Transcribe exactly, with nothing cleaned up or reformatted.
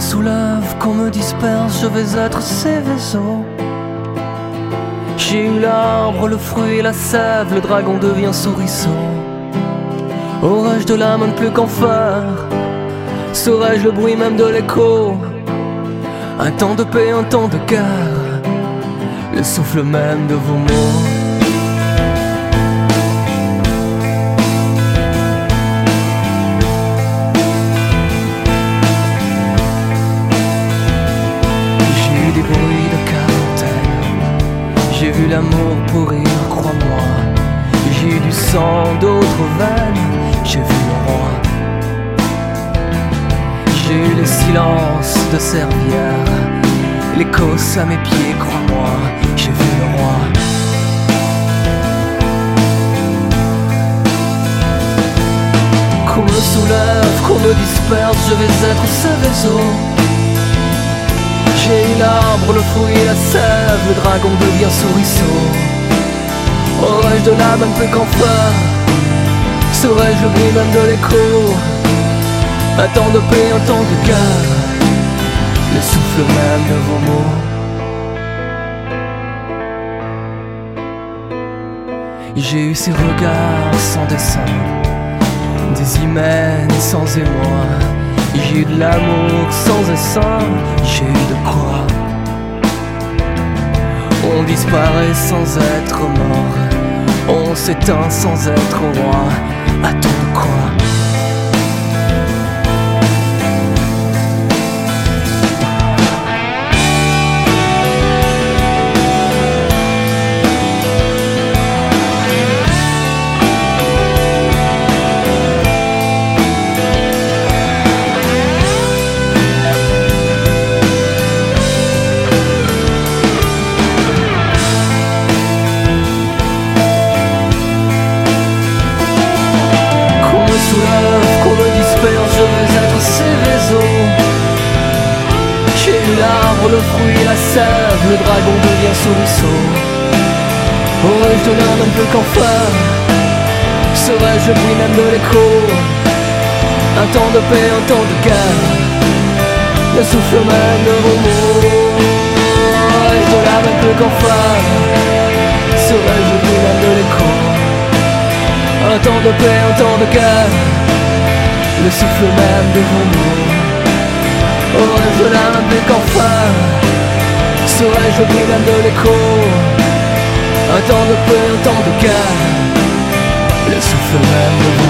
soulève, qu'on me disperse, je vais être ces vaisseaux. J'ai eu l'arbre, le fruit et la sève, le dragon devient souriceau. Aurais-je de l'âme à ne plus qu'en faire? Saurais-je le bruit même de l'écho? Un temps de paix, un temps de guerre, le souffle même de vos mots. J'ai eu des bruits de quarantaine, j'ai vu l'amour pourrir, crois-moi. J'ai eu du sang d'autres veines, j'ai vu le roi. J'ai eu les silences de Servière, l'Écosse à mes pieds, crois-moi, j'ai vu le roi. Qu'on me soulève, qu'on me disperse, je vais être ce vaisseau. J'ai eu l'arbre, le fruit et la sève, le dragon devient souriceau. Aurais-je de l'âme à ne plus qu'en faire? Saurais-je le bruit même de l'écho? Un temps de paix, un temps de guerre, le souffle même de vos mots. J'ai eu ces regards sans dessin, des hymens sans émoi. J'ai eu de l'amour sans essaim, j'ai eu de quoi. On disparaît sans être mort, on s'éteint sans être roi. Attends de quoi? Qu'on me disperse, je vais être ces vaisseaux. J'ai eu l'arbre, le fruit et la sève, le dragon devient souriceau. Aurais-je de l'âme un peu qu'en faire? Serais-je le bruit même de l'écho? Un temps de paix, un temps de guerre, le souffle même de vos mots. Aurais-je de l'âme un peu qu'en faire? Serais-je le bruit même de l'écho? Un temps de paix, un temps de guerre, le souffle même de vos mots. Aurais-je de l'âme un peu qu'en faire? Serais-je le bruit même de l'écho? Un temps de paix, un temps de guerre, le souffle même de vos mots.